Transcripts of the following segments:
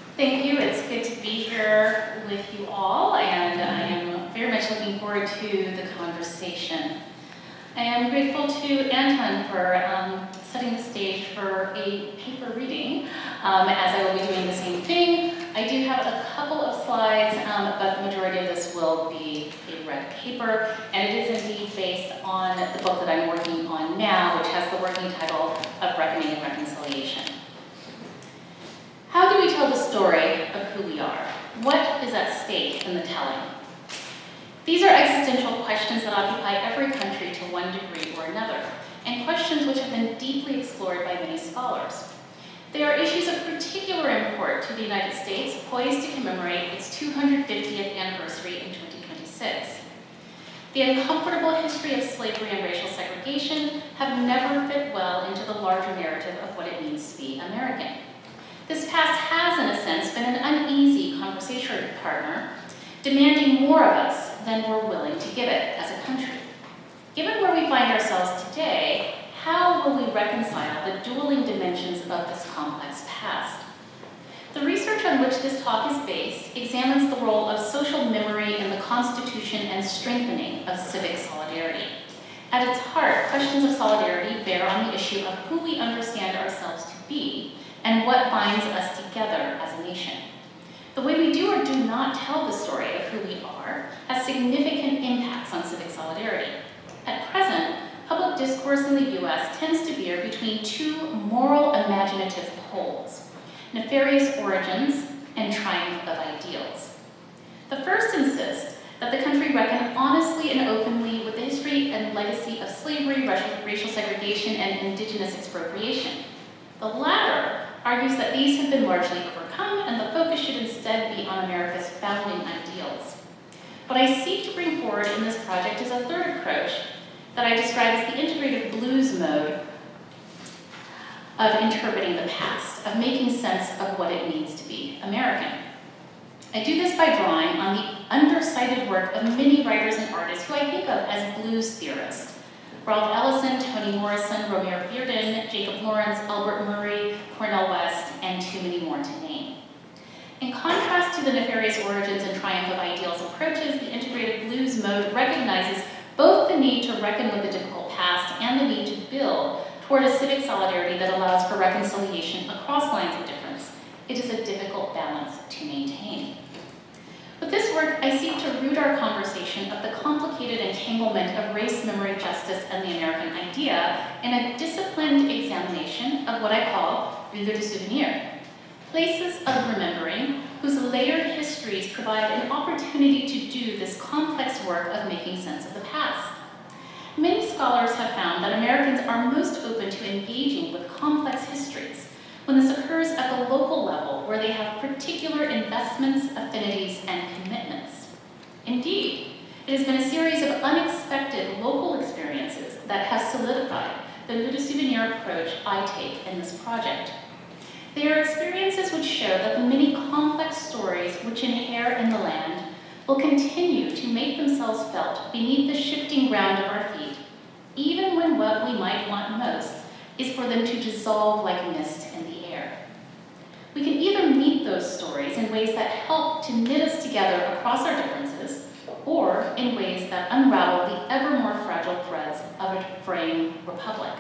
Thank you. It's good to be here with you all, and I am very much looking forward to the conversation. I am grateful to Anton for setting the stage for a paper reading, as I will be doing the same thing. I do have a couple of slides, but the majority of this will be a read paper, and it is indeed based on the book that I'm working on now, which has the working title of Reckoning and Reconciliation. How do we tell the story of who we are? What is at stake in the telling? These are existential questions that occupy every country to one degree or another, and questions which have been deeply explored by many scholars. They are issues of particular import to the United States, poised to commemorate its 250th anniversary in 2026. The uncomfortable history of slavery and racial segregation have never fit well into the larger narrative of what it means to be American. This past has, in a sense, been an uneasy conversation partner, demanding more of us than we're willing to give it as a country. Given where we find ourselves today, how will we reconcile the dueling dimensions of this complex past? The research on which this talk is based examines the role of social memory in the Constitution and strengthening of civic solidarity. At its heart, questions of solidarity bear on the issue of who we understand ourselves to be and what binds us together as a nation. The way we do or do not tell the story of who we are has significant impacts on civic solidarity. At present, public discourse in the US tends to veer between two moral imaginative poles: nefarious origins and triumph of ideals. The first insists that the country reckon honestly and openly with the history and legacy of slavery, racial segregation, and indigenous expropriation. The latter argues that these have been largely overcome and the focus should instead be on America's founding ideals. What I seek to bring forward in this project is a third approach that I describe as the integrative blues mode of interpreting the past, of making sense of what it means to be American. I do this by drawing on the undercited work of many writers and artists who I think of as blues theorists: Ralph Ellison, Toni Morrison, Romare Bearden, Jacob Lawrence, Albert Murray, Cornel West, and too many more to name. In contrast to the nefarious origins and triumph of ideals approaches, the integrated blues mode recognizes both the need to reckon with the difficult past and the need to build toward a civic solidarity that allows for reconciliation across lines of difference. It is a difficult balance to maintain. With this work, I seek to root our conversation of the complicated entanglement of race, memory, justice, and the American idea in a disciplined examination of what I call lieux de souvenir, places of remembering whose layered histories provide an opportunity to do this complex work of making sense of the past. Many scholars have found that Americans are most open to engaging with complex histories when this occurs at the local level, where they have particular investments, affinities, and commitments. Indeed, it has been a series of unexpected local experiences that have solidified the lieux de souvenir approach I take in this project. They are experiences which show that the many complex stories which inhere in the land will continue to make themselves felt beneath the shifting ground of our feet, even when what we might want most is for them to dissolve like mist in the air. We can either meet those stories in ways that help to knit us together across our differences, or in ways that unravel the ever more fragile threads of a fraying republic.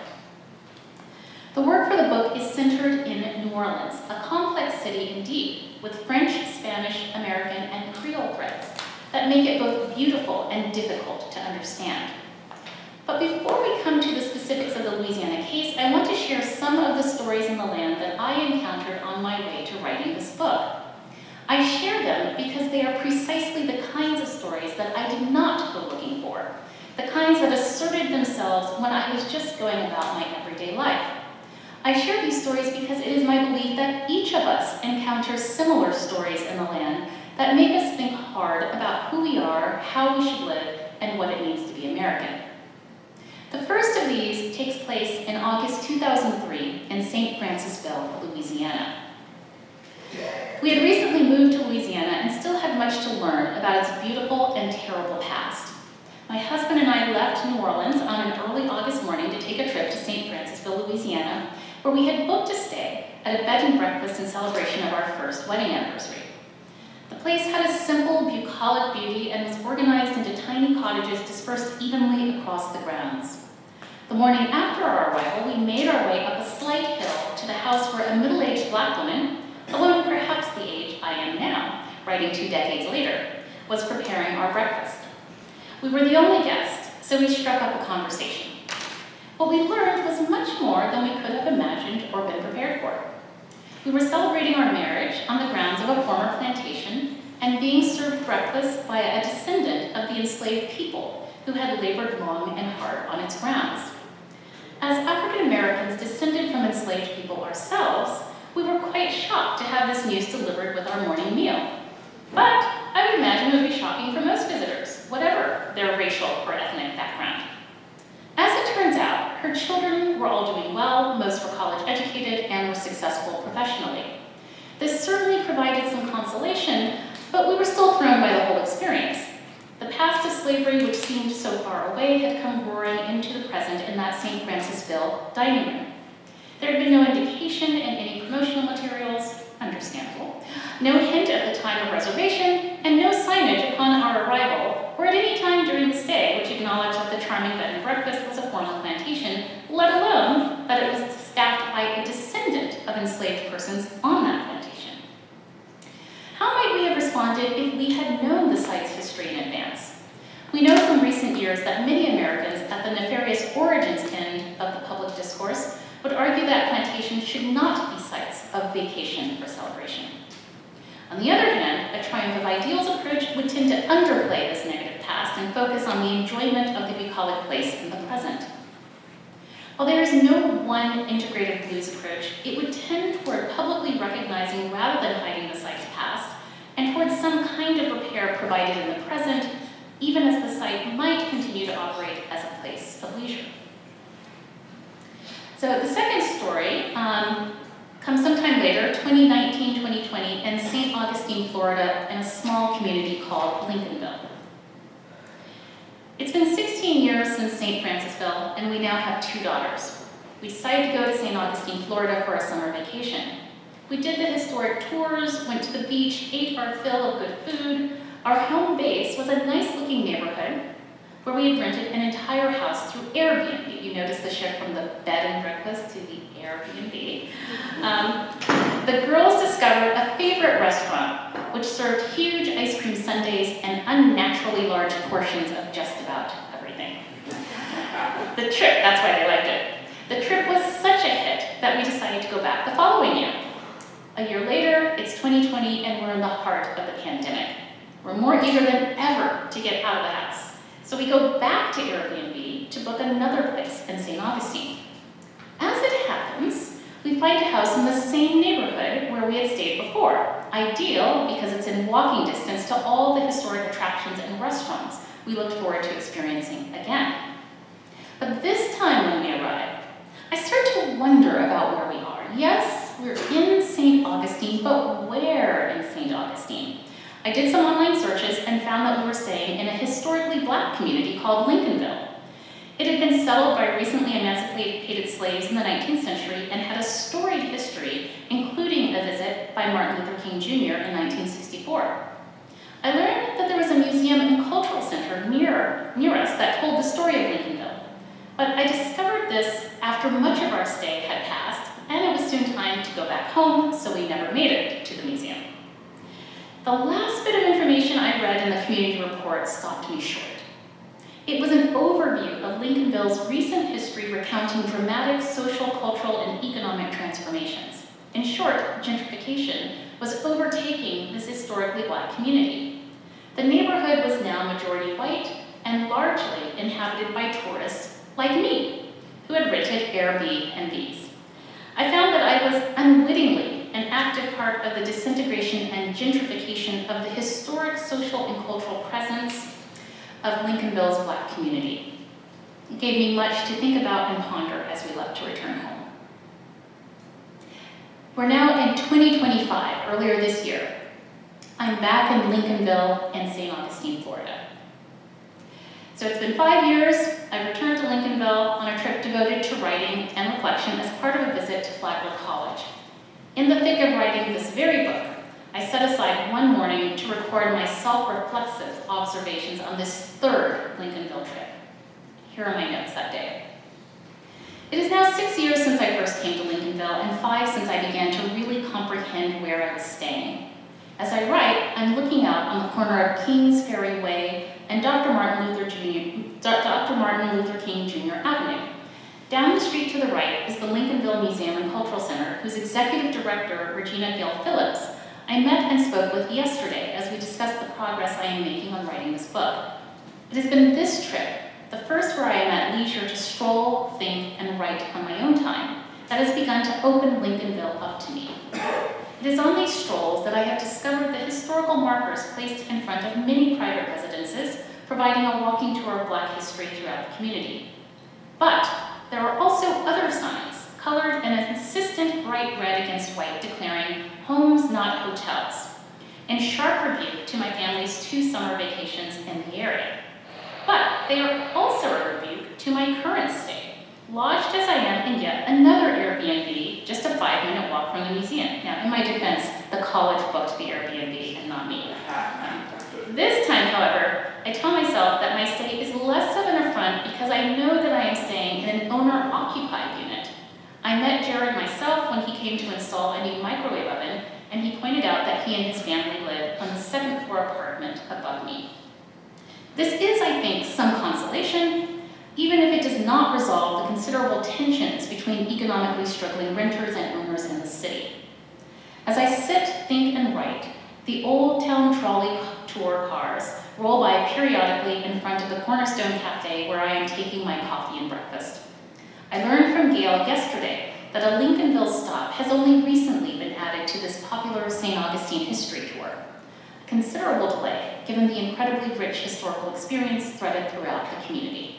The work for the book is centered in New Orleans, a complex city indeed, with French, Spanish, American, and Creole threads that make it both beautiful and difficult to understand. But before we come to the specifics of the Louisiana case, I want to share some of the stories in the land that I encountered on my way to writing this book. I share them because they are precisely the kinds of stories that I did not go looking for, the kinds that asserted themselves when I was just going about my everyday life. I share these stories because it is my belief that each of us encounters similar stories in the land that make us think hard about who we are, how we should live, and what it means to be American. The first of these takes place in August 2003 in St. Francisville, Louisiana. We had recently moved to Louisiana and still had much to learn about its beautiful and terrible past. My husband and I left New Orleans on an early August morning to take a trip to St. Francisville, Louisiana, where we had booked a stay at a bed and breakfast in celebration of our 1st wedding anniversary. The place had a simple, bucolic beauty and was organized into tiny cottages dispersed evenly across the grounds. The morning after our arrival, we made our way up a slight hill to the house where a middle-aged Black woman, a woman perhaps the age I am now, writing 2 decades later, was preparing our breakfast. We were the only guests, so we struck up a conversation. What we learned was much more than we could have imagined or been prepared for. We were celebrating our marriage on the grounds of a former plantation and being served breakfast by a descendant of the enslaved people who had labored long and hard on its grounds. As African Americans descended from enslaved people ourselves, we were quite shocked to have this news delivered with our morning meal. But I would imagine it would be shocking for most visitors, whatever their racial or ethnic background. As it turns out, her children were all doing well, most were college educated, and were successful professionally. This certainly provided some consolation, but we were still thrown by the whole experience. The past of slavery, which seemed so far away, had come roaring into the present in that St. Francisville dining room. There had been no indication in any promotional materials, understandable, no hint at the time of reservation, and no signage upon our arrival, or at any time during the stay, which acknowledged that the charming bed and breakfast was a former plantation, let alone that it was staffed by a descendant of enslaved persons on that plantation. How might we have responded if we had known the site's history in advance? We know from recent years that many Americans at the nefarious origins end of the public discourse would argue that plantations should not be sites of vacation or celebration. On the other hand, a triumph of ideals approach would tend to underplay this negative past and focus on the enjoyment of the bucolic place in the present. While there is no one integrative blues approach, it would tend toward publicly recognizing rather than hiding the site's past, and towards some kind of repair provided in the present, even as the site might continue to operate as a place of leisure. So the second story comes sometime later, 2019-2020, in St. Augustine, Florida, in a small community called Lincolnville. It's been 16 years since St. Francisville, and we now have 2 daughters. We decided to go to St. Augustine, Florida for a summer vacation. We did the historic tours, went to the beach, ate our fill of good food. Our home base was a nice-looking neighborhood where we had rented an entire house through Airbnb. You notice the shift from the bed and breakfast to the Airbnb. The girls discovered a favorite restaurant, which served huge ice cream sundaes and unnaturally large portions of just about everything. The trip, that's why they liked it. The trip was such a hit that we decided to go back the following year. A year later, it's 2020, and we're in the heart of the pandemic. We're more eager than ever to get out of the house. So we go back to Airbnb to book another place in St. Augustine. As it happens, we find a house in the same neighborhood where we had stayed before. Ideal because it's in walking distance to all the historic attractions and restaurants we looked forward to experiencing again. But this time when we arrive, I start to wonder about where we are. Yes, we're in St. Augustine, but where in St. Augustine? I did some online searches and found that we were staying in a historically Black community called Lincolnville. It had been settled by recently emancipated slaves in the 19th century and had a storied history, including a visit by Martin Luther King Jr. in 1964. I learned that there was a museum and cultural center near us that told the story of Lincolnville. But I discovered this after much of our stay had passed, and it was soon time to go back home, so we never made it to the museum. The last bit of information I read in the community report stopped me short. It was an overview of Lincolnville's recent history recounting dramatic social, cultural, and economic transformations. In short, gentrification was overtaking this historically Black community. The neighborhood was now majority white and largely inhabited by tourists like me, who had rented Airbnbs. I found that I was unwittingly an active part of the disintegration and gentrification of the historic social and cultural presence of Lincolnville's Black community. It gave me much to think about and ponder as we left to return home. We're now in 2025, earlier this year. I'm back in Lincolnville and St. Augustine, Florida. So it's been 5 years. I've returned to Lincolnville on a trip devoted to writing and reflection as part of a visit to Flagler College. In the thick of writing this very book, set aside one morning to record my self-reflexive observations on this third Lincolnville trip. Here are my notes that day. It is now 6 years since I first came to Lincolnville and 5 since I began to really comprehend where I was staying. As I write, I'm looking out on the corner of Kings Ferry Way and Dr. Martin Luther King Jr. Avenue. Down the street to the right is the Lincolnville Museum and Cultural Center, whose executive director, Regina Gale Phillips, I met and spoke with yesterday as we discussed the progress I am making on writing this book. It has been this trip, the first where I am at leisure to stroll, think, and write on my own time, that has begun to open Lincolnville up to me. It is on these strolls that I have discovered the historical markers placed in front of many private residences, providing a walking tour of Black history throughout the community. But there are also other signs, colored in an insistent bright red against white, declaring, "Homes, not hotels," in sharp rebuke to my family's 2 summer vacations in the area. But they are also a rebuke to my current stay, lodged as I am in yet another Airbnb, just a 5-minute walk from the museum. Now, in my defense, the college booked the Airbnb and not me. This time, however, I tell myself that my stay is less of an affront because I know that I am staying in an owner-occupied unit. I met Jared myself when he came to install a new microwave oven, and he pointed out that he and his family live on the 2nd floor apartment above me. This is, I think, some consolation, even if it does not resolve the considerable tensions between economically struggling renters and owners in the city. As I sit, think, and write, the Old Town Trolley tour cars roll by periodically in front of the Cornerstone Cafe where I am taking my coffee and breakfast. I learned from Gail yesterday that a Lincolnville stop has only recently been added to this popular St. Augustine history tour. A considerable delay, given the incredibly rich historical experience threaded throughout the community.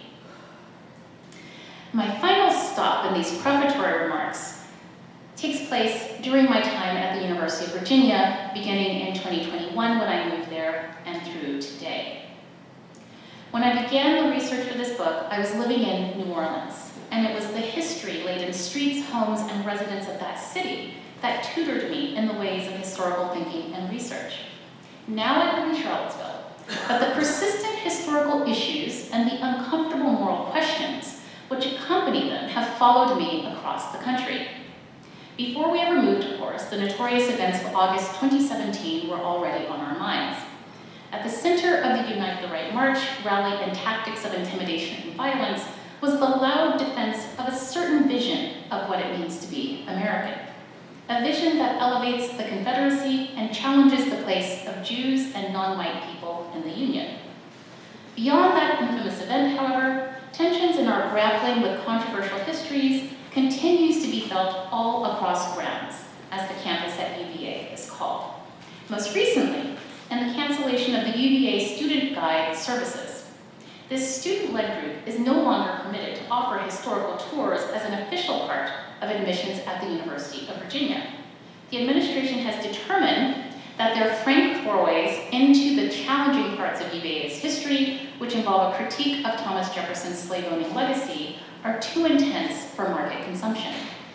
My final stop in these prefatory remarks takes place during my time at the University of Virginia, beginning in 2021 when I moved there and through today. When I began the research for this book, I was living in New Orleans, and it was the history-laden streets, homes, and residents of that city that tutored me in the ways of historical thinking and research. Now I live in Charlottesville, but the persistent historical issues and the uncomfortable moral questions which accompany them have followed me across the country. Before we ever moved, of course, the notorious events of August 2017 were already on our minds. At the center of the Unite the Right March, rally, and tactics of intimidation and violence was the loud defense of a certain vision of what it means to be American. A vision that elevates the Confederacy and challenges the place of Jews and non-white people in the Union. Beyond that infamous event, however, tensions in our grappling with controversial histories continues to be felt all across grounds, as the campus at UVA is called. Most recently, in the cancellation of the UVA Student Guide services. This student-led group is no longer permitted to offer historical tours as an official part of admissions at the University of Virginia. The administration has determined that their frank forays into the challenging parts of UVA's history, which involve a critique of Thomas Jefferson's slave-owning legacy, are too intense for market consumption.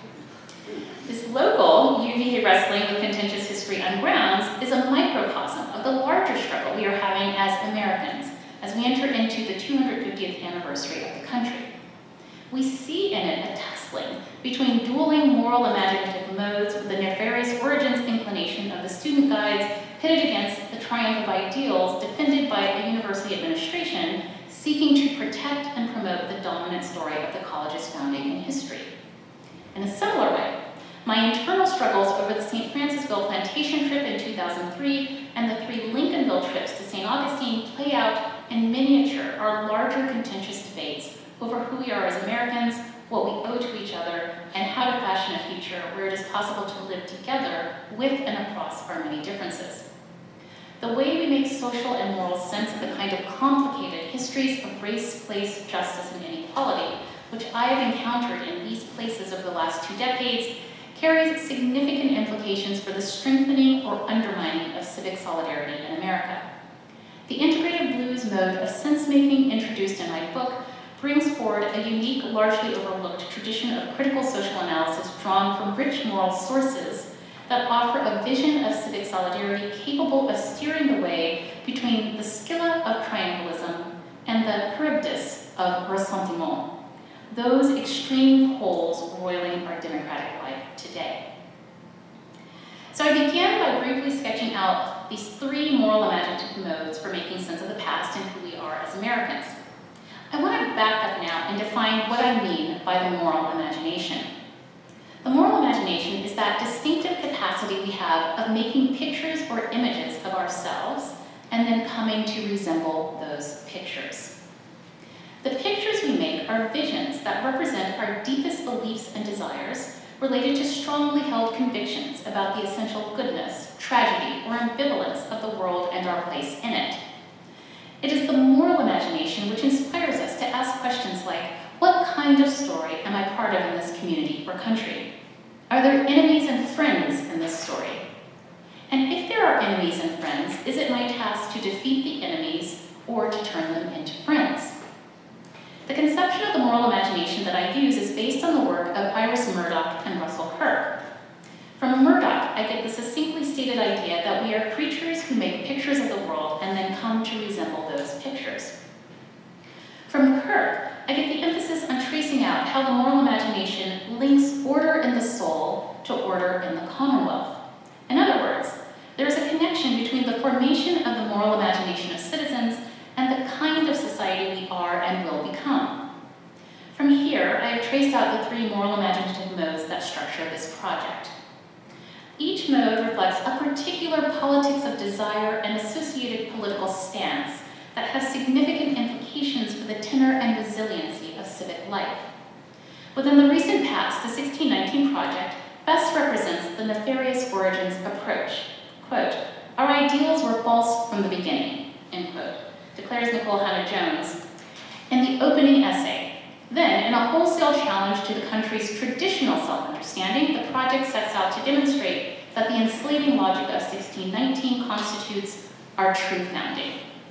This local UVA wrestling with contentious history on grounds is a microcosm of the larger struggle we are having as Americans as we enter into the 250th anniversary of the country. We see in it a tussling between dueling moral imaginative modes with the nefarious origins inclination of the student guides pitted against the triumph of ideals defended by a university administration seeking to protect and promote the dominant story of the college's founding and history. In a similar way, my internal struggles over the St. Francisville plantation trip in 2003 and the 3 Lincolnville trips to St. Augustine play out in miniature our larger contentious debates over who we are as Americans, what we owe to each other, and how to fashion a future where it is possible to live together with and across our many differences. The way we make social and moral sense of the kind of complicated histories of race, place, justice, and inequality, which I have encountered in these places over the last 2 decades, carries significant implications for the strengthening or undermining of civic solidarity in America. The integrative blues mode of sense-making introduced in my book brings forward a unique, largely overlooked tradition of critical social analysis drawn from rich moral sources that offer a vision of civic solidarity solidarity capable of steering the way between the Scylla of triumphalism and the Charybdis of ressentiment, those extreme poles roiling our democratic life today. So I began by briefly sketching out these three moral imaginative modes for making sense of the past and who we are as Americans. I want to back up now and define what I mean by the moral imagination. The moral imagination is that distinctive capacity we have of making pictures or images of ourselves and then coming to resemble those pictures. The pictures we make are visions that represent our deepest beliefs and desires related to strongly held convictions about the essential goodness, tragedy, or ambivalence of the world and our place in it. It is the moral imagination which inspires us to ask questions like, what kind of story am I part of in this community or country? Are there enemies and friends in this story? And if there are enemies and friends, is it my task to defeat the enemies or to turn them into friends? The conception of the moral imagination that I use is based on the work of Iris Murdoch and Russell Kirk. From Murdoch, I get the succinctly stated idea that we are creatures who make pictures of the world and then come to resemble those pictures. From Kirk, I get the emphasis on tracing out how the moral imagination links order in the soul to order in the commonwealth. In other words, there is a connection between the formation of the moral imagination of citizens and the kind of society we are and will become. From here, I have traced out the three moral imaginative modes that structure this project. Each mode reflects a particular politics of desire and associated political stance that has significant implications for the tenor and resiliency of civic life. Within the recent past, the 1619 Project best represents the nefarious origins approach. Quote, our ideals were false from the beginning, end quote, declares Nicole Hannah-Jones in the opening essay. Then, in a wholesale challenge to the country's traditional self-understanding, the project sets out to demonstrate that the enslaving logic of 1619 constitutes our true founding.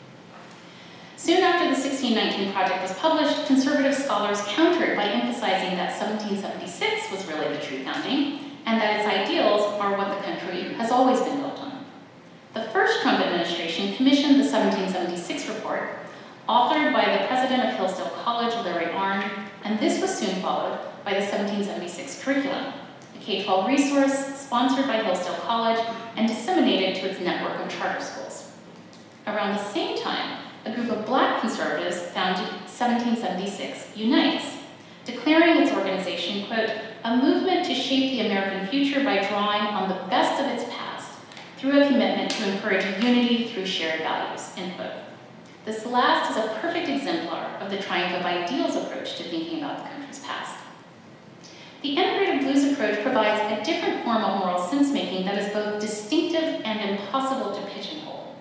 Soon after the 1619 Project was published, conservative scholars countered by emphasizing that 1776 was really the true founding, and that its ideals are what the country has always been built on. The first Trump administration commissioned the 1776 report, authored by the president of Hillsdale College, Larry Arnn, and this was soon followed by the 1776 curriculum, a K-12 resource sponsored by Hillsdale College and disseminated to its network of charter schools. Around the same time, a group of Black conservatives founded 1776 Unites, declaring its organization, quote, a movement to shape the American future by drawing on the best of its past through a commitment to encourage unity through shared values, end quote. This last is a perfect exemplar of the triumph of ideals approach to thinking about the country's past. The integrative blues approach provides a different form of moral sense-making that is both distinctive and impossible to pigeonhole.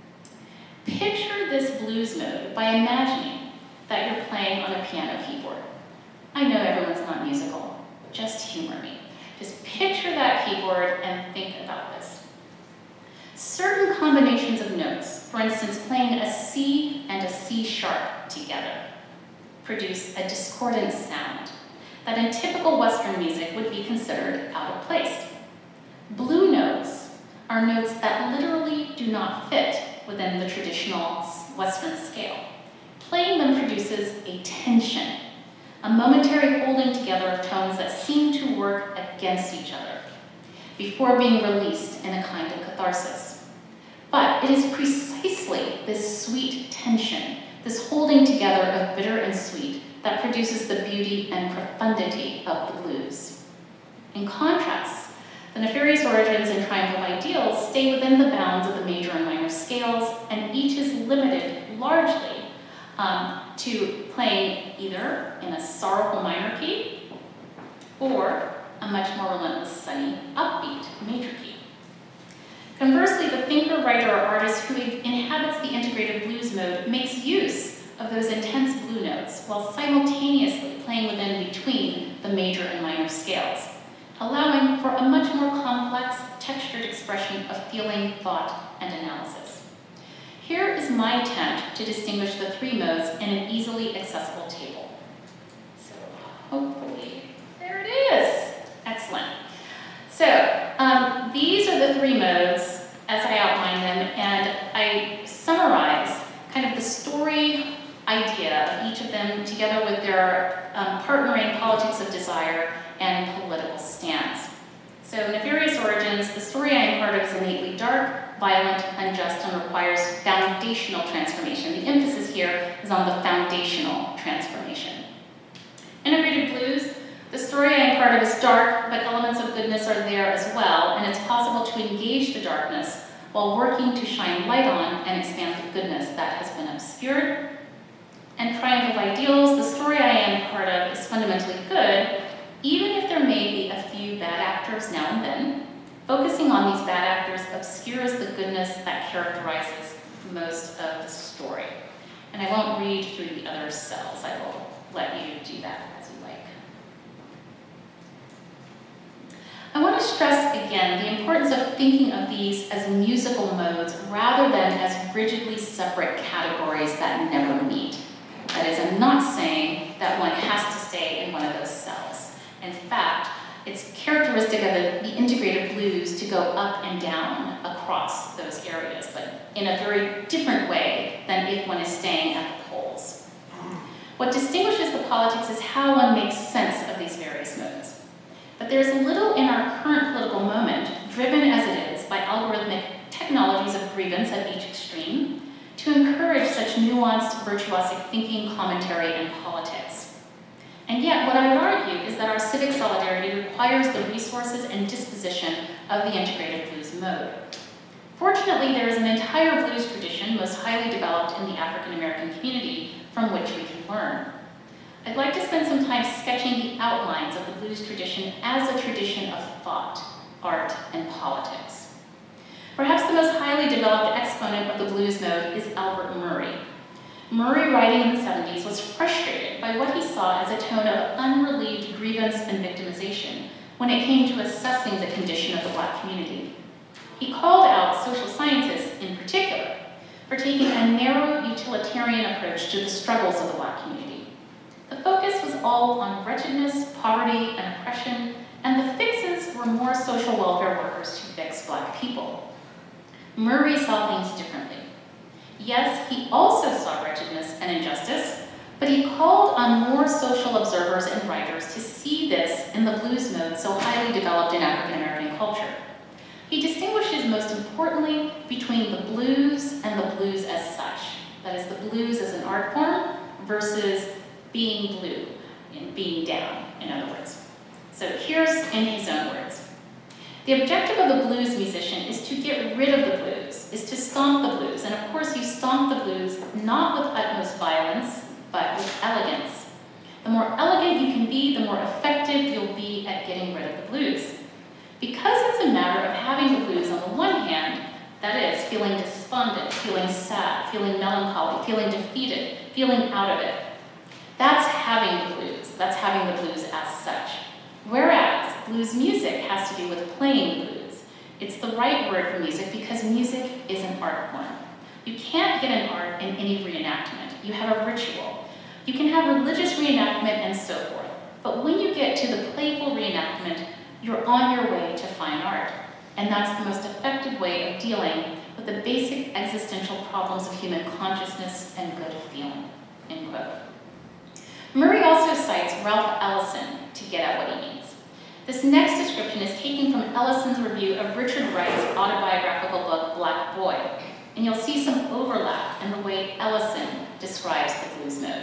Picture this blues mode by imagining that you're playing on a piano keyboard. I know everyone's not musical, just humor me. Just picture that keyboard and think about this. Certain combinations of notes, for instance, playing a C and a C sharp together, produce a discordant sound that in typical Western music would be considered out of place. Blue notes are notes that literally do not fit within the traditional Western scale. Playing them produces a tension, a momentary holding together of tones that seem to work against each other before being released in a kind of catharsis. But it is precisely this sweet tension, this holding together of bitter and sweet, that produces the beauty and profundity of the blues. In contrast, the nefarious origins and triumph of ideals stay within the bounds of the major and minor scales, and each is limited largely to playing either in a sorrowful minor key or a much more relentless, sunny, upbeat major key. Conversely, the thinker, writer, or artist who inhabits the integrative blues mode makes use of those intense blue notes while simultaneously playing within between the major and minor scales, allowing for a much more complex, textured expression of feeling, thought, and analysis. Here is my attempt to distinguish the three modes in an easily accessible table. So hopefully, there it is. Excellent. So these are the three modes as I outline them, and I summarize kind of the story idea of each of them together with their partnering politics of desire and political stance. So Nefarious Origins, the story I am part of is innately dark, violent, unjust, and requires foundational transformation. The emphasis here is on the foundational transformation. Integrated Blues, the story I am part of is dark, but elements of goodness are there as well, and it's possible to engage the darkness while working to shine light on and expand the goodness that has been obscured. And Triumph of Ideals, the story I am part of is fundamentally good, even if there may be a few bad actors now and then. Focusing on these bad actors obscures the goodness that characterizes most of the story. And I won't read through the other cells. I will let you do that as you like. I want to stress again the importance of thinking of these as musical modes rather than as rigidly separate categories that never meet. That is, I'm not saying that one has to stay in one of those cells. In fact, it's characteristic of the integrated blues to go up and down across those areas, but in a very different way than if one is staying at the poles. What distinguishes the politics is how one makes sense of these various modes. But there's little in our current political moment, driven as it is by algorithmic technologies of grievance at each extreme, to encourage such nuanced, virtuosic thinking, commentary, and politics. And yet, what I would argue is that our civic solidarity requires the resources and disposition of the integrated blues mode. Fortunately, there is an entire blues tradition, most highly developed in the African American community, from which we can learn. I'd like to spend some time sketching the outlines of the blues tradition as a tradition of thought, art, and politics. Perhaps the most highly developed exponent of the blues mode is Albert Murray. Murray, writing in the 70s, was frustrated by what he saw as a tone of unrelieved grievance and victimization when it came to assessing the condition of the Black community. He called out social scientists, in particular, for taking a narrow utilitarian approach to the struggles of the Black community. The focus was all on wretchedness, poverty, and oppression, and the fixes were more social welfare workers to fix Black people. Murray saw things differently. Yes, he also saw wretchedness and injustice, but he called on more social observers and writers to see this in the blues mode so highly developed in African American culture. He distinguishes most importantly between the blues and the blues as such. That is, the blues as an art form versus being blue, and being down, in other words. So here's in his own words. The objective of the blues musician is to get rid of the blues, is to stomp the blues. And of course you stomp the blues not with utmost violence, but with elegance. The more elegant you can be, the more effective you'll be at getting rid of the blues. Because it's a matter of having the blues on the one hand, that is, feeling despondent, feeling sad, feeling melancholy, feeling defeated, feeling out of it. That's having the blues. That's having the blues as such. Whereas blues music has to do with playing blues. It's the right word for music because music is an art form. You can't get an art in any reenactment. You have a ritual. You can have religious reenactment and so forth. But when you get to the playful reenactment, you're on your way to fine art. And that's the most effective way of dealing with the basic existential problems of human consciousness and good feeling, end quote. Murray also cites Ralph Ellison to get at what he means. This next description is taken from Ellison's review of Richard Wright's autobiographical book, Black Boy, and you'll see some overlap in the way Ellison describes the blues mode.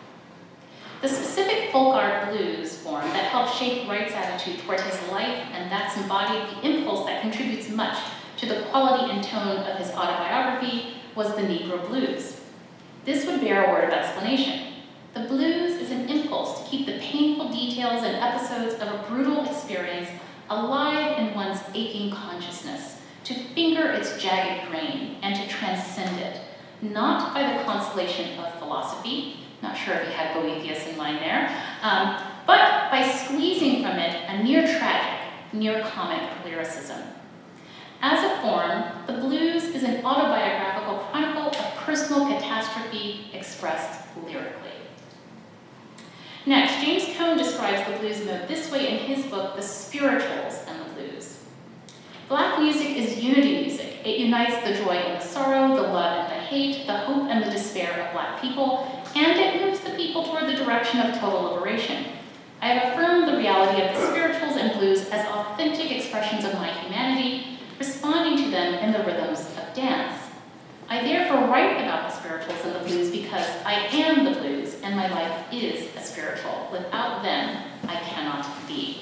The specific folk art blues form that helped shape Wright's attitude toward his life and that's embodied the impulse that contributes much to the quality and tone of his autobiography was the Negro blues. This would bear a word of explanation. The blues is an impulse to keep the painful details and episodes of a brutal experience alive in one's aching consciousness, to finger its jagged grain and to transcend it, not by the consolation of philosophy, not sure if he had Boethius in mind there, but by squeezing from it a near tragic, near comic lyricism. As a form, the blues is an autobiographical chronicle of personal catastrophe expressed lyrically. Next, James Cone describes the blues mode this way in his book, The Spirituals and the Blues. Black music is unity music, It unites the joy and the sorrow, the love and the hate, the hope and the despair of Black people, and it moves the people toward the direction of total liberation. I have affirmed the reality of the spirituals and blues as authentic expressions of my humanity, responding to them in the rhythms of dance. I therefore write about the spirituals and the blues because I am the blues, and my life is a spiritual. Without them, I cannot be.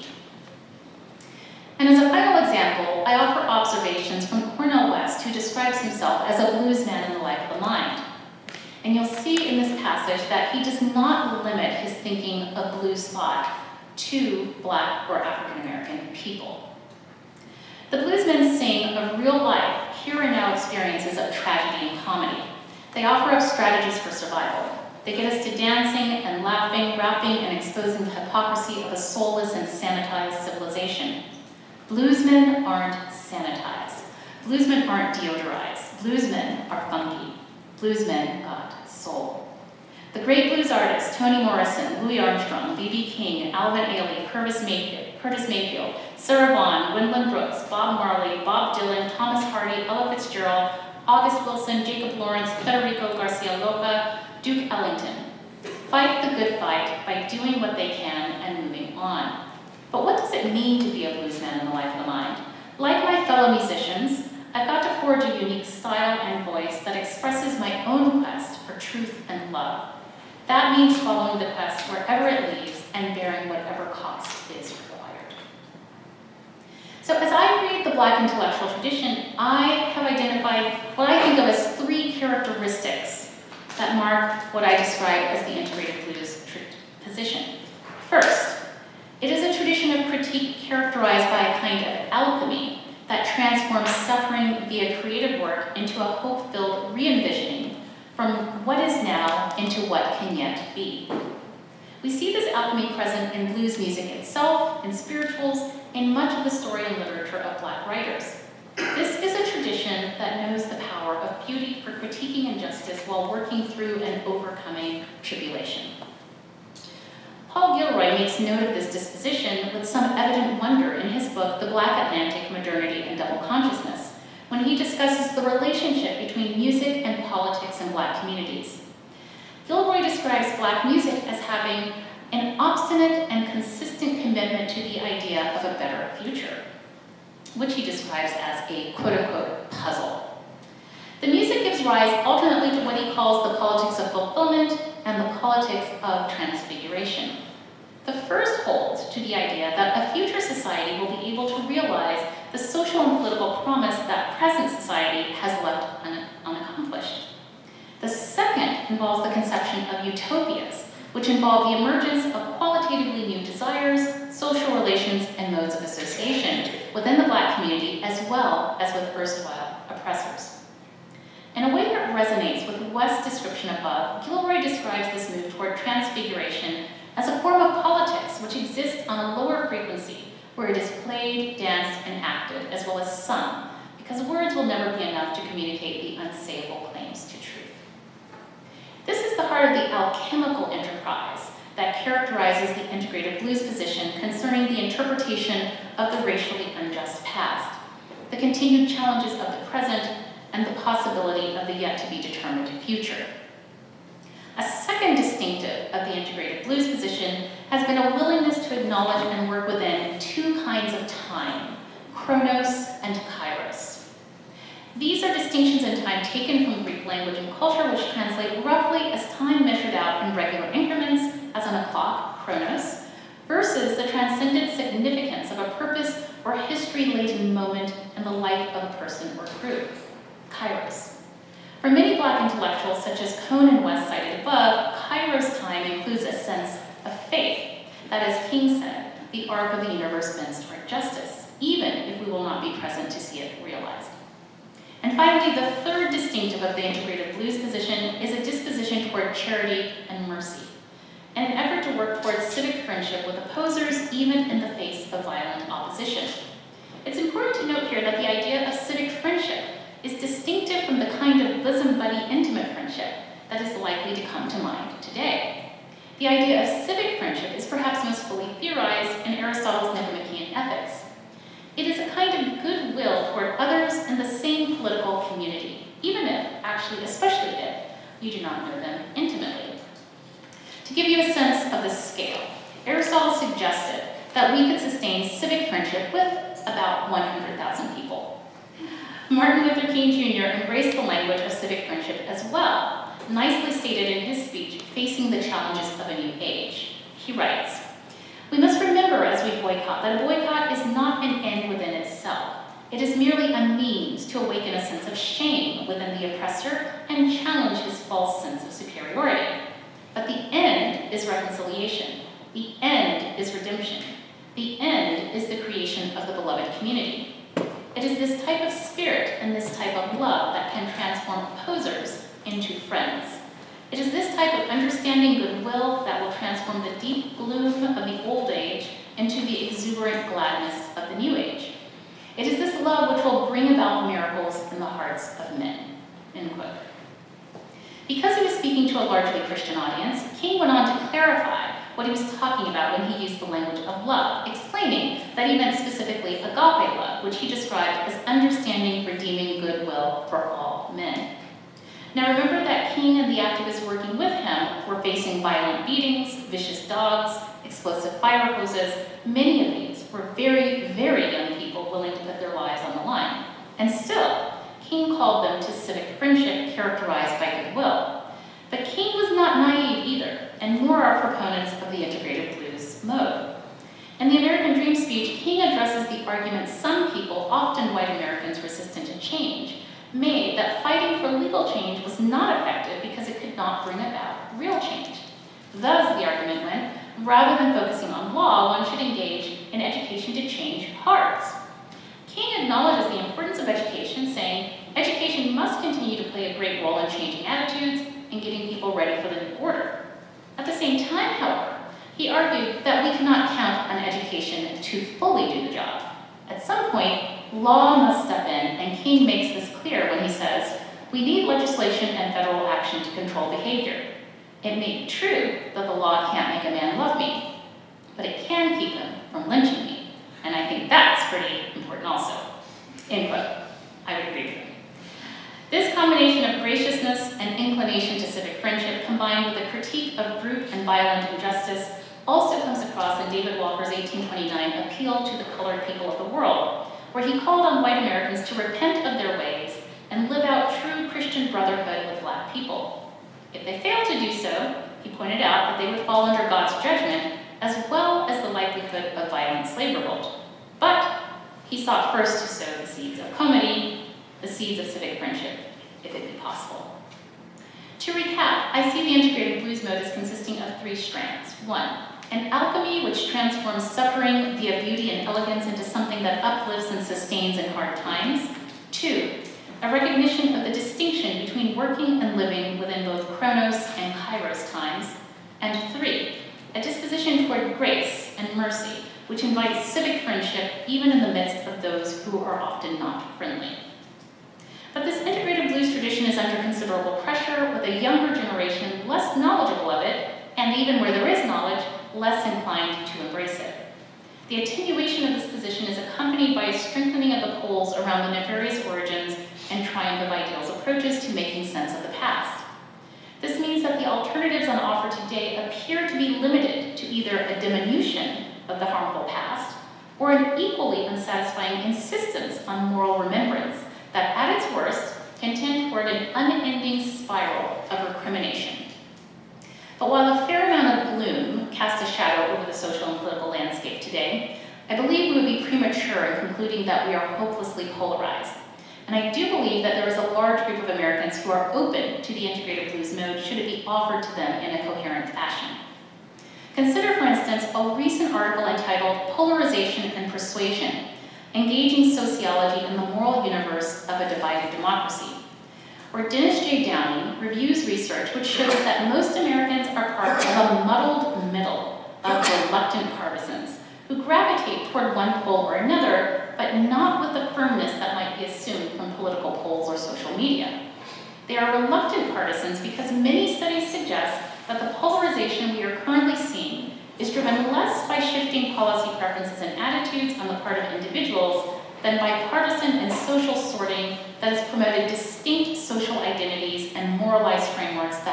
And as a final example, I offer observations from Cornel West, who describes himself as a blues man in the life of the mind. And you'll see in this passage that he does not limit his thinking of blues thought to Black or African American people. The bluesmen sing of real life, here and now experiences of tragedy and comedy. They offer up strategies for survival. They get us to dancing and laughing, rapping, and exposing the hypocrisy of a soulless and sanitized civilization. Bluesmen aren't sanitized. Bluesmen aren't deodorized. Bluesmen are funky. Bluesmen got soul. The great blues artists, Toni Morrison, Louis Armstrong, B.B. King, Alvin Ailey, Curtis Mayfield, Sarah Vaughan, Gwendolyn Brooks, Bob Marley, Bob Dylan, Thomas Hardy, Ella Fitzgerald, August Wilson, Jacob Lawrence, Federico Garcia Lorca, Duke Ellington. Fight the good fight by doing what they can and moving on. But what does it mean to be a bluesman in the life of the mind? Like my fellow musicians, I've got to forge a unique style and voice that expresses my own quest for truth and love. That means following the quest wherever it leads and bearing whatever cost is required. So as I read the Black intellectual tradition, I have identified what I think of as 3 characteristics that mark what I describe as the integrated blues position. First, it is a tradition of critique characterized by a kind of alchemy that transforms suffering via creative work into a hope-filled re-envisioning from what is now into what can yet be. We see this alchemy present in blues music itself, in spirituals, in much of the story and literature of Black writers. This is a tradition that knows the power of beauty for critiquing injustice while working through and overcoming tribulation. Paul Gilroy makes note of this disposition with some evident wonder in his book, The Black Atlantic, Modernity and Double Consciousness, when he discusses the relationship between music and politics in Black communities. Gilroy describes Black music as having an obstinate and consistent commitment to the idea of a better future, which he describes as a quote-unquote puzzle. The music gives rise alternately to what he calls the politics of fulfillment and the politics of transfiguration. The first holds to the idea that a future society will be able to realize the social and political promise that present society has left unaccomplished. The second involves the conception of utopias, which involve the emergence of qualitatively new desires, social relations, and modes of association within the Black community as well as with erstwhile oppressors. In a way that resonates with West's description above, Gilroy describes this move toward transfiguration as a form of politics which exists on a lower frequency, where it is played, danced, and acted, as well as sung, because words will never be enough to communicate the unsayable claims to truth. This is the heart of the alchemical enterprise that characterizes the integrated blues position concerning the interpretation of the racially unjust past, the continued challenges of the present, and the possibility of the yet-to-be-determined future. A second distinctive of the integrated blues position has been a willingness to acknowledge and work within 2 kinds of time, chronos and kairos. These are distinctions in time taken from Greek language and culture, which translate roughly as time measured out in regular increments, as on a clock, chronos, versus the transcendent significance of a purpose or history-laden moment in the life of a person or group, kairos. For many Black intellectuals, such as Cone and West cited above, kairos time includes a sense of faith. That, as King said, the arc of the universe bends toward justice, even if we will not be present to see it realized. And finally, the third distinctive of the integrated blues position is a disposition toward charity and mercy, and an effort to work towards civic friendship with opposers, even in the face of violent opposition. It's important to note here that the idea of civic friendship is distinctive from the kind of bosom buddy intimate friendship that is likely to come to mind today. The idea of civic friendship is perhaps most fully theorized in Aristotle's Nicomachean Ethics. It is a kind of goodwill toward others in the same political You do not know them intimately. To give you a sense of the scale, Aristotle suggested that we could sustain civic friendship with about 100,000 people. Martin Luther King Jr. embraced the language of civic friendship as well, nicely stated in his speech, Facing the Challenges of a New Age. He writes, "We must remember as we boycott that a boycott is not an end within itself. It is merely a means to awaken a sense of shame within the oppressor and challenge his false sense of superiority. But the end is reconciliation. The end is redemption. The end is the creation of the beloved community. It is this type of spirit and this type of love that can transform opposers into friends. It is this type of understanding goodwill that will transform the deep gloom of the old age into the exuberant gladness of the new age. It is this love which will bring about miracles in the hearts of men." End quote. Because he was speaking to a largely Christian audience, King went on to clarify what he was talking about when he used the language of love, explaining that he meant specifically agape love, which he described as understanding, redeeming goodwill for all men. Now remember that King and the activists working with him were facing violent beatings, vicious dogs, explosive fire hoses. Many of these were very, very young people willing to put their lives on the line. And still, King called them to civic friendship characterized by goodwill. But King was not naive either, and nor are proponents of the integrated blues mode. In the American Dream speech, King addresses the argument some people, often white Americans resistant to change, made that fighting for legal change was not effective because it could not bring about real change. Thus, the argument went, rather than focusing on law, one should engage in education to change hearts. King acknowledges the importance of education, saying, education must continue to play a great role in changing attitudes and getting people ready for the new order. At the same time, however, he argued that we cannot count on education to fully do the job. At some point, law must step in, and King makes this clear when he says, we need legislation and federal action to control behavior. It may be true that the law can't make a man love me, but it can keep him from lynching me. And I think that's pretty important also. End quote. I would agree with him. This combination of graciousness and inclination to civic friendship, combined with a critique of brute and violent injustice, also comes across in David Walker's 1829 Appeal to the Colored People of the World, where he called on white Americans to repent of their ways and live out true Christian brotherhood with black people. If they failed to do so, he pointed out that they would fall under God's judgment, as well as the likelihood of violent slave revolt. But he sought first to sow the seeds of comity, the seeds of civic friendship, if it be possible. To recap, I see the integrated blues mode as consisting of three strands. One, an alchemy which transforms suffering via beauty and elegance into something that uplifts and sustains in hard times. Two, a recognition of the distinction between working and living within both Chronos and Kairos times. And three, a disposition toward grace and mercy, which invites civic friendship even in the midst of those who are often not friendly. But this integrated blues tradition is under considerable pressure, with a younger generation less knowledgeable of it, and even where there is knowledge, less inclined to embrace it. The attenuation of this position is accompanied by a strengthening of the poles around the nefarious origins and triumph of ideals approaches to making sense of the past. This means that the alternatives on offer today appear to be limited to either a diminution of the harmful past or an equally unsatisfying insistence on moral remembrance that, at its worst, can tend toward an unending spiral of recrimination. But while a fair amount of gloom casts a shadow over the social and political landscape today, I believe we would be premature in concluding that we are hopelessly polarized. And I do believe that there is a large group of Americans who are open to the integrated blues mode should it be offered to them in a coherent fashion. Consider, for instance, a recent article entitled Polarization and Persuasion, Engaging Sociology in the Moral Universe of a Divided Democracy, where Dennis J. Downey reviews research which shows that most Americans are part of a muddled middle of reluctant partisans who gravitate toward one pole or another, but not with the firmness that might be assumed from political polls or social media. They are reluctant partisans because many studies suggest that the polarization we are currently seeing is driven less by shifting policy preferences and attitudes on the part of individuals than by partisan and social sorting that has promoted distinct social identities and moralized frameworks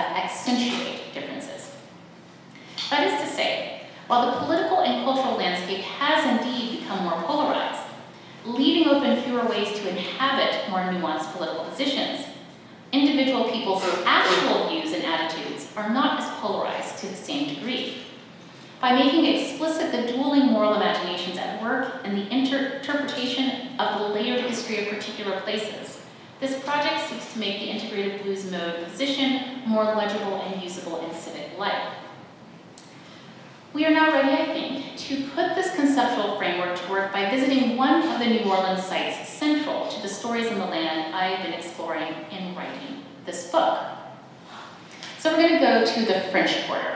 that accentuate differences. That is to say, while the political and cultural landscape has indeed become more polarized, leaving open fewer ways to inhabit more nuanced political positions, individual people's actual views and attitudes are not as polarized to the same degree. By making explicit the dueling moral imaginations at work and the interpretation of the layered history of particular places, this project seeks to make the integrated blues mode position more legible and usable in civic life. We are now ready, I think, to put this conceptual framework to work by visiting one of the New Orleans sites central to the stories in the land I've been exploring in writing this book. So we're going to go to the French Quarter.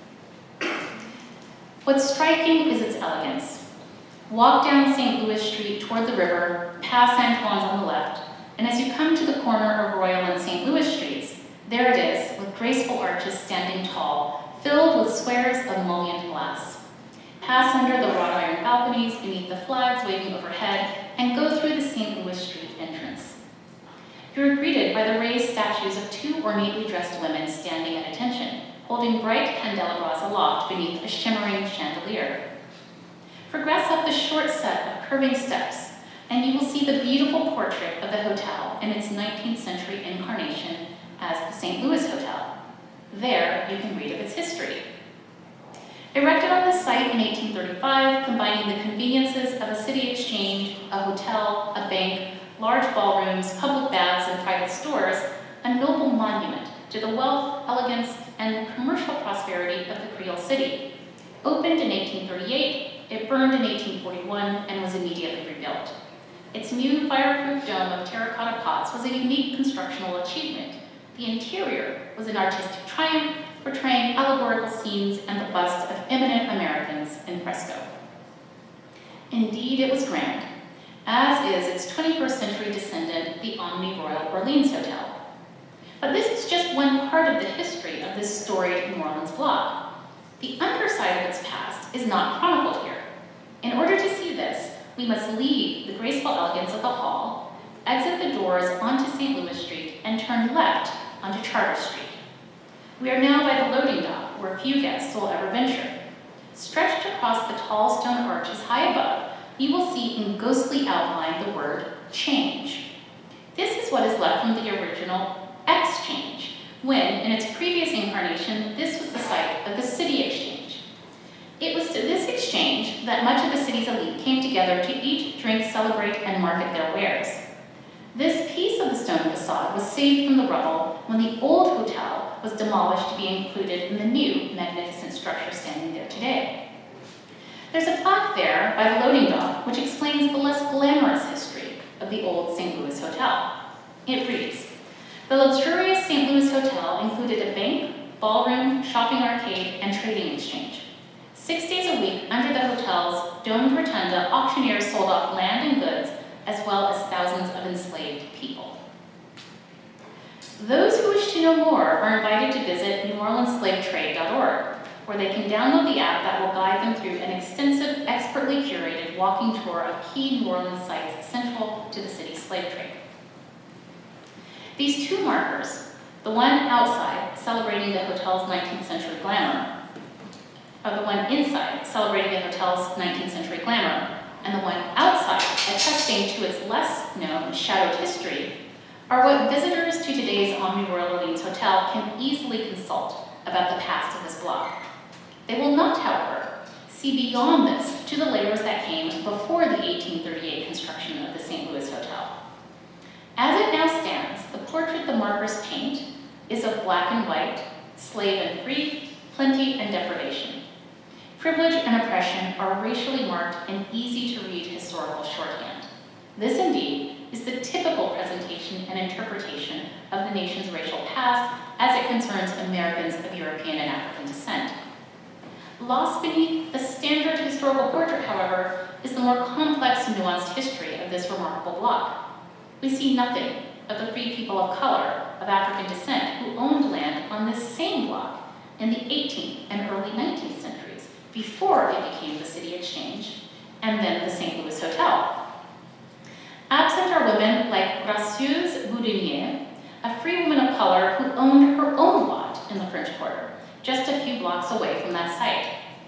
What's striking is its elegance. Walk down St. Louis Street toward the river, past Antoine's on the left, and as you come to the corner of Royal and St. Louis Streets, there it is, with graceful arches standing tall, filled with squares of mullioned glass. Pass under the wrought iron balconies beneath the flags waving overhead, and go through the St. Louis Street entrance. You're greeted by the raised statues of two ornately dressed women standing at attention, holding bright candelabras aloft beneath a shimmering chandelier. Progress up the short set of curving steps, and you will see the beautiful portrait of the hotel in its 19th century incarnation as the St. Louis Hotel. There, you can read of its history. Erected on this site in 1835, combining the conveniences of a city exchange, a hotel, a bank, large ballrooms, public baths, and private stores, a noble monument to the wealth, elegance, and commercial prosperity of the Creole city. Opened in 1838, it burned in 1841 and was immediately rebuilt. Its new fireproof dome of terracotta pots was a unique constructional achievement. The interior was an artistic triumph, portraying allegorical scenes and the bust of eminent Americans in fresco. Indeed, it was grand, as is its 21st century descendant, the Omni Royal Orleans Hotel. But this is just one part of the history of this storied New Orleans block. The underside of its past is not chronicled here. In order to see this, we must leave the graceful elegance of the hall, exit the doors onto St. Louis Street, and turn left onto Charter Street. We are now by the loading dock, where few guests will ever venture. Stretched across the tall stone arches high above, you will see in ghostly outline the word change. This is what is left from the original exchange, when, in its previous incarnation, this was the site of the city exchange. It was to this exchange that much of the city's elite came together to eat, drink, celebrate, and market their wares. This piece of the stone facade was saved from the rubble when the old hotel was demolished to be included in the new magnificent structure standing there today. There's a plaque there by the loading dock which explains the less glamorous history of the old St. Louis Hotel. It reads, "The luxurious St. Louis Hotel included a bank, ballroom, shopping arcade, and trading exchange. 6 days a week, under the hotel's domed rotunda, auctioneers sold off land and goods, as well as thousands of enslaved people." Those who wish to know more are invited to visit NewOrleansSlaveTrade.org, where they can download the app that will guide them through an extensive, expertly curated walking tour of key New Orleans sites central to the city's slave trade. These two markers, the one outside celebrating the hotel's 19th century glamour, or the one inside celebrating the hotel's 19th century glamour, and the one outside attesting to its less known shadowed history, are what visitors to today's Omni Royal Orleans Hotel can easily consult about the past of this block. They will not, however, see beyond this to the layers that came before the 1838 construction of the St. Louis Hotel. As it now stands, the portrait the markers paint is of black and white, slave and free, plenty and deprivation. Privilege and oppression are racially marked in easy-to-read historical shorthand. This, indeed, is the typical presentation and interpretation of the nation's racial past as it concerns Americans of European and African descent. Lost beneath the standard historical portrait, however, is the more complex and nuanced history of this remarkable block. We see nothing of the free people of color of African descent who owned land on this same block in the 18th and early 19th centuries, before it became the City Exchange, and then the St. Louis Hotel. Absent are women like Gracieuse Boudinier, a free woman of color who owned her own lot Bridgewater, just a few blocks away from that site.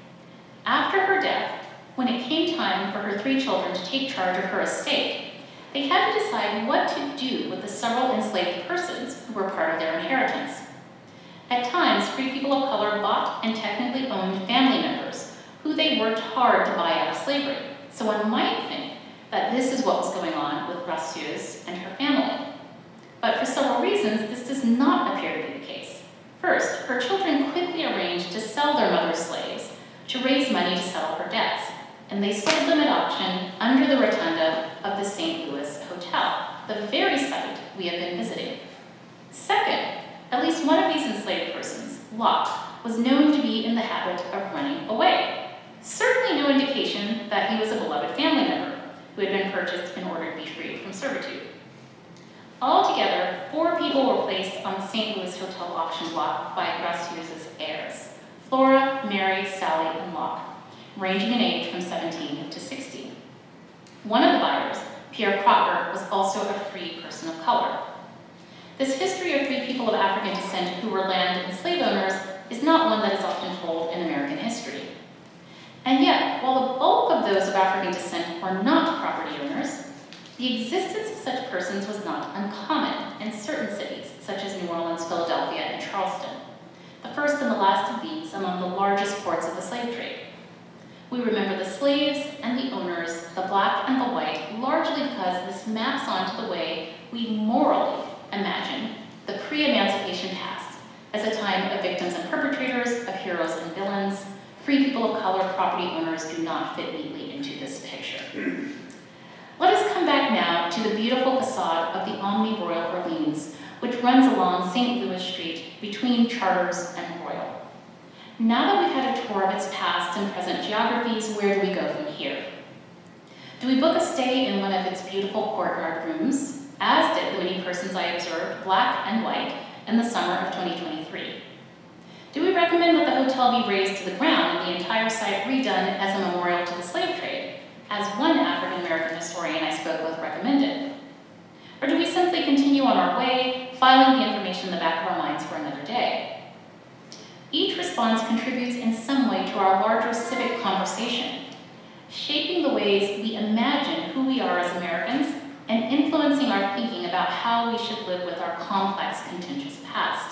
After her death, when it came time for her 3 children to take charge of her estate, they had to decide what to do with the several enslaved persons who were part of their inheritance. At times, free people of color bought and technically owned family members who they worked hard to buy out of slavery. So one might think that this is what was going on with Gracieuse and her family. But for several reasons, this does not appear to be the case. First, her children quickly arranged to sell their mother's slaves to raise money to settle her debts, and they sold them at auction under the rotunda of the St. Louis Hotel, the very site we have been visiting. Second, at least one of these enslaved persons, Locke, was known to be in the habit of running away. Certainly no indication that he was a beloved family member who had been purchased in order to be freed from servitude. Altogether, 4 people were placed on the St. Louis Hotel auction block by Gracieuse's heirs: Flora, Mary, Sally, and Locke, ranging in age from 17 to 60. One of the buyers, Pierre Crocker, was also a free person of color. This history of free people of African descent who were land and slave owners is not one that is often told in American history. And yet, while the bulk of those of African descent were not property owners, the existence of such persons was not uncommon in certain cities, such as New Orleans, Philadelphia, and Charleston, the first and the last of these among the largest ports of the slave trade. We remember the slaves and the owners, the black and the white, largely because this maps onto the way we morally imagine the pre-emancipation past as a time of victims and perpetrators, of heroes and villains. Free people of color property owners do not fit neatly into this picture. Let us come back now to the beautiful facade of the Omni Royal Orleans, which runs along St. Louis Street between Chartres and Royal. Now that we've had a tour of its past and present geographies, where do we go from here? Do we book a stay in one of its beautiful courtyard rooms, as did the many persons I observed, black and white, in the summer of 2023? Do we recommend that the hotel be razed to the ground and the entire site redone as a memorial to the slave trade, as one African-American historian I spoke with recommended? Or do we simply continue on our way, filing the information in the back of our minds for another day? Each response contributes in some way to our larger civic conversation, shaping the ways we imagine who we are as Americans and influencing our thinking about how we should live with our complex, contentious past.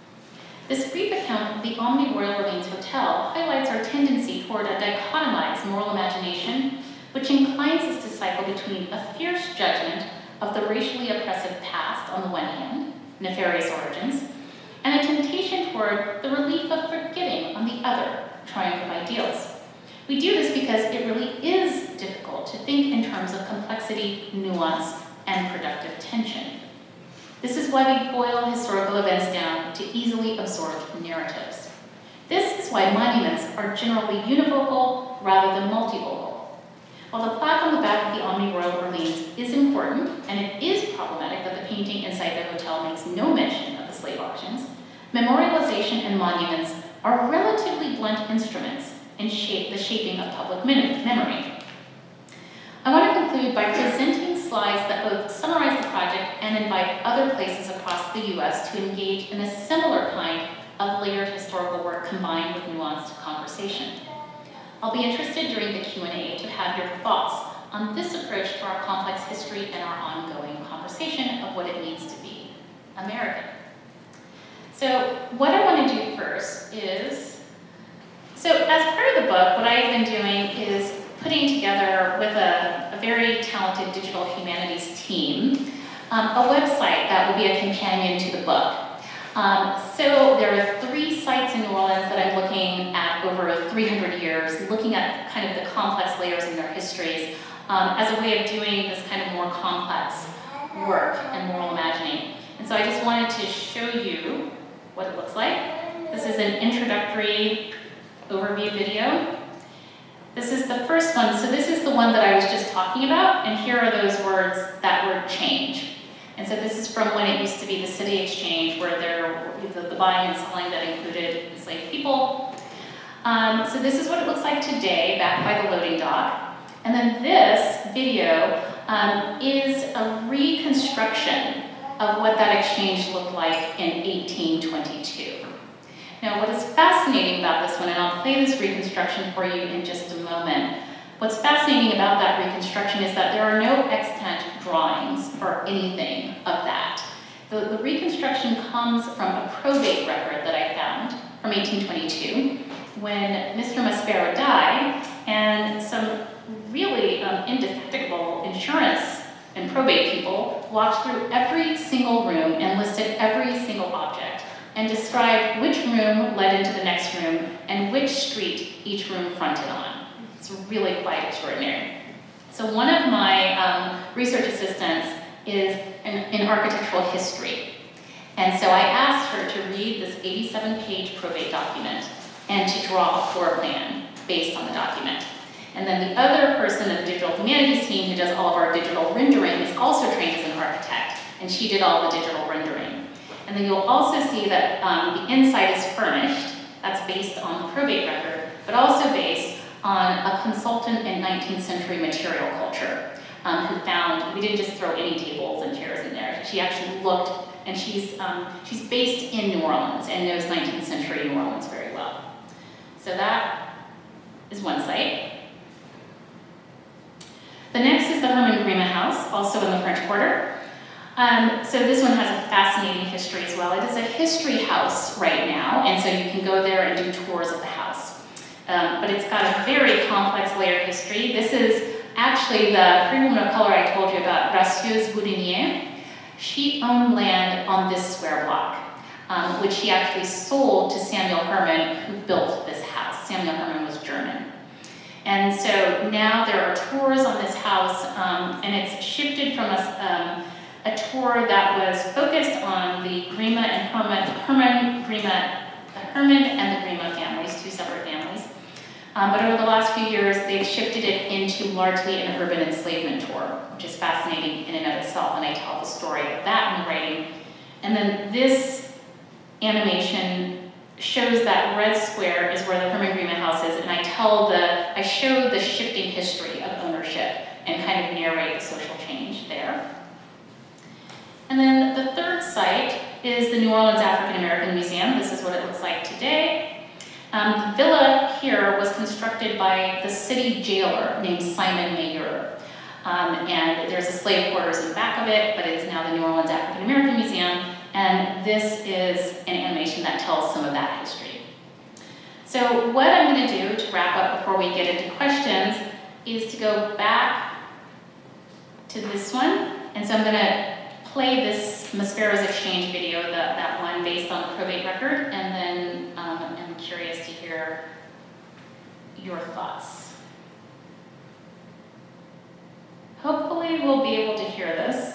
This brief account of the Omni Royal Orleans Hotel highlights our tendency toward a dichotomized moral imagination, which inclines us to cycle between a fierce judgment of the racially oppressive past on the one hand, nefarious origins, and a temptation toward the relief of forgetting on the other, triumph of ideals. We do this because it really is difficult to think in terms of complexity, nuance, and productive tension. This is why we boil historical events down to easily absorbed narratives. This is why monuments are generally univocal rather than multivocal. While the plaque on the back of the Omni Royal Orleans is important, and it is problematic that the painting inside the hotel makes no mention of the slave auctions, memorialization and monuments are relatively blunt instruments in the shaping of public memory. I want to conclude by presenting slides that both summarize the project and invite other places across the U.S. to engage in a similar kind of layered historical work combined with nuanced conversation. I'll be interested during the Q&A to have your thoughts on this approach to our complex history and our ongoing conversation of what it means to be American. So what I want to do first is, as part of the book, what I've been doing is putting together with a very talented digital humanities team a website that will be a companion to the book. So there are 3 sites in New Orleans that I'm looking at over 300 years, looking at kind of the complex layers in their histories as a way of doing this kind of more complex work and moral imagining. And so I just wanted to show you what it looks like. This is an introductory overview video. This is the first one. So this is the one that I was just talking about, and here are those words, that word change. And so this is from when it used to be the city exchange, where there the buying and selling that included enslaved people. So this is what it looks like today, back by the loading dock. And then this video is a reconstruction of what that exchange looked like in 1822. Now, what is fascinating about this one, and I'll play this reconstruction for you in just a moment, what's fascinating about that reconstruction is that there are no extant drawings or anything of that. The reconstruction comes from a probate record that I found from 1822 when Mr. Maspero died, and some really indefatigable insurance and probate people walked through every single room and listed every single object and described which room led into the next room and which street each room fronted on. It's really quite extraordinary. So one of my research assistants is in architectural history. And so I asked her to read this 87-page probate document and to draw a floor plan based on the document. And then the other person in the digital humanities team who does all of our digital rendering is also trained as an architect, and she did all the digital rendering. And then you'll also see that the inside is furnished. That's based on the probate record, but also based on a consultant in 19th century material culture who found, we didn't just throw any tables and chairs in there. She actually looked, and she's based in New Orleans and knows 19th century New Orleans very well. So that is one site. The next is the Herman Grima House, also in the French Quarter. So this one has a fascinating history as well. It is a history house right now, and so you can go there and do tours of the house. But it's got a very complex layered history. This is actually the free woman of color I told you about, Gracieuse Boudinier. She owned land on this square block, which she actually sold to Samuel Herman, who built this house. Samuel Herman was German. And so now there are tours on this house, and it's shifted from a tour that was focused on the Grima and Herman and the Grima families, two separate families. But over the last few years, they've shifted it into largely an urban enslavement tour, which is fascinating in and of itself, and I tell the story of that in the writing. And then this animation shows that red square is where the Herman Grima house is, and I show the shifting history of ownership and kind of narrate the social change there. And then the third site is the New Orleans African American Museum. This is what it looks like today. The villa here was constructed by the city jailer named Simon Mayer. And there's a slave quarters in the back of it, but it is now the New Orleans African American Museum. And this is an animation that tells some of that history. So what I'm going to do to wrap up before we get into questions is to go back to this one. And so I'm going to play this Maspero's Exchange video, that one based on the probate record, and then I'm curious to hear your thoughts. Hopefully we'll be able to hear this.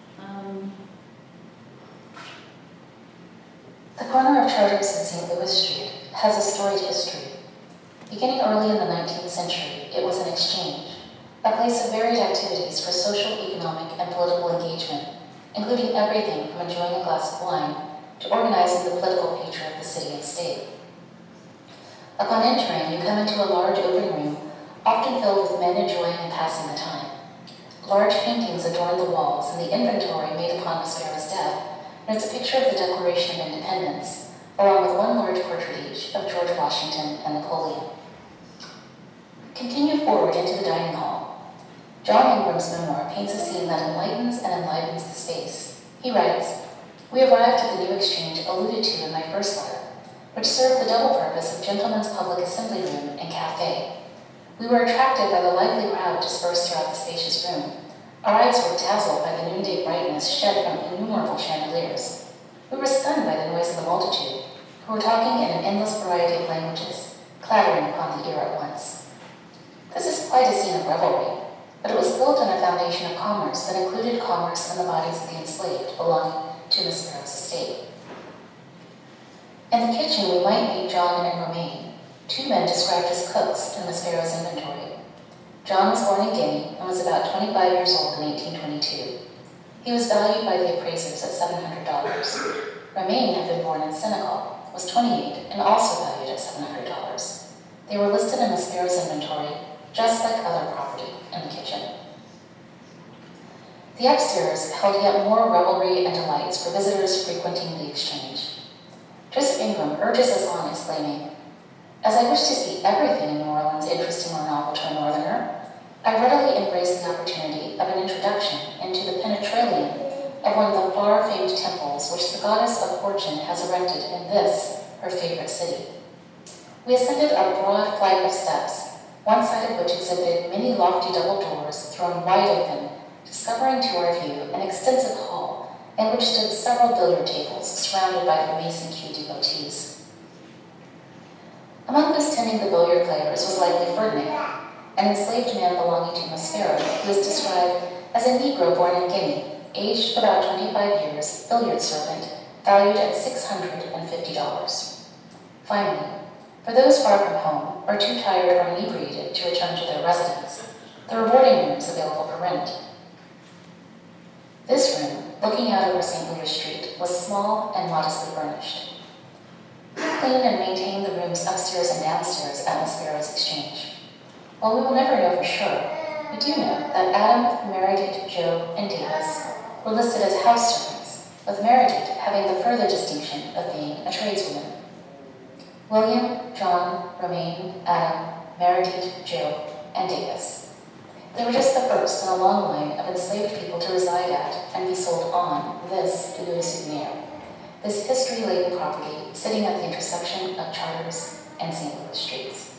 The corner of Chartres and St. Louis Street has a storied history. Beginning early in the 19th century, it was an exchange, a place of varied activities for social, economic, and political engagement, including everything from enjoying a glass of wine to organizing the political future of the city and state. Upon entering, you come into a large open room, often filled with men enjoying and passing the time. Large paintings adorn the walls, and the inventory made upon Maspero's death, and it's a picture of the Declaration of Independence, along with one large portrait each of George Washington and Napoleon. Continue forward into the dining hall. John Ingram's memoir paints a scene that enlightens and enlivens the space. He writes, "We arrived at the new exchange alluded to in my first letter, which served the double purpose of gentlemen's public assembly room and cafe. We were attracted by the lively crowd dispersed throughout the spacious room. Our eyes were dazzled by the noonday brightness shed from innumerable chandeliers. We were stunned by the noise of the multitude, who were talking in an endless variety of languages, clattering upon the ear at once. This is quite a scene of revelry, but it was built on a foundation of commerce that included commerce in the bodies of the enslaved belonging to Maspero's estate. In the kitchen, we might meet John and Romaine, two men described as cooks in Maspero's inventory. John was born in Guinea and was about 25 years old in 1822. He was valued by the appraisers at $700. Romaine had been born in Senegal, was 28, and also valued at $700. They were listed in Maspero's inventory, just like other property in the kitchen. The upstairs held yet more revelry and delights for visitors frequenting the exchange. Joseph Ingram urges us on, exclaiming, "As I wish to see everything in New Orleans interesting or novel to a Northerner, I readily embraced the opportunity of an introduction into the penetralium of one of the far-famed temples which the goddess of fortune has erected in this, her favorite city." We ascended a broad flight of steps, one side of which exhibited many lofty double doors thrown wide open, discovering to our view an extensive hall in which stood several billiard tables surrounded by the Mason Q devotees. Among those tending the billiard players was likely Ferdinand, an enslaved man belonging to Maspero, who is described as a Negro born in Guinea, aged about 25 years, billiard servant, valued at $650. Finally, for those far from home or too tired or inebriated to return to their residence, there were boarding rooms available for rent. This room, looking out over St. Louis Street, was small and modestly furnished. We cleaned and maintained the rooms upstairs and downstairs at Maspero's exchange. While we will never know for sure, we do know that Adam, Meredith, Joe, and Davis were listed as house servants, with Meredith having the further distinction of being a tradeswoman. William, John, Romaine, Adam, Meredith, Joe, and Davis. They were just the first in a long line of enslaved people to reside at and be sold on this Louis Souvenir, this history-laden property sitting at the intersection of Chartres and St. Louis streets.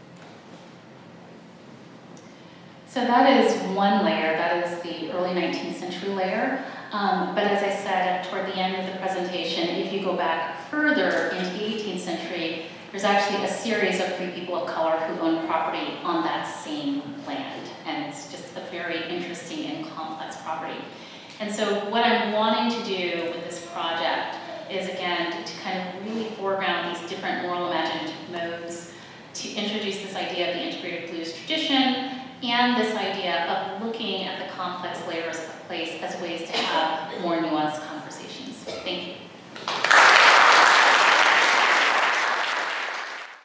So that is one layer, that is the early 19th century layer. But as I said toward the end of the presentation, if you go back further into the 18th century, there's actually a series of free people of color who own property on that same land. And it's just a very interesting and complex property. And so what I'm wanting to do with this project is, again, to kind of really foreground these different oral imaginative modes, to introduce this idea of the integrated blues tradition, and this idea of looking at the complex layers of place as ways to have more nuanced conversations.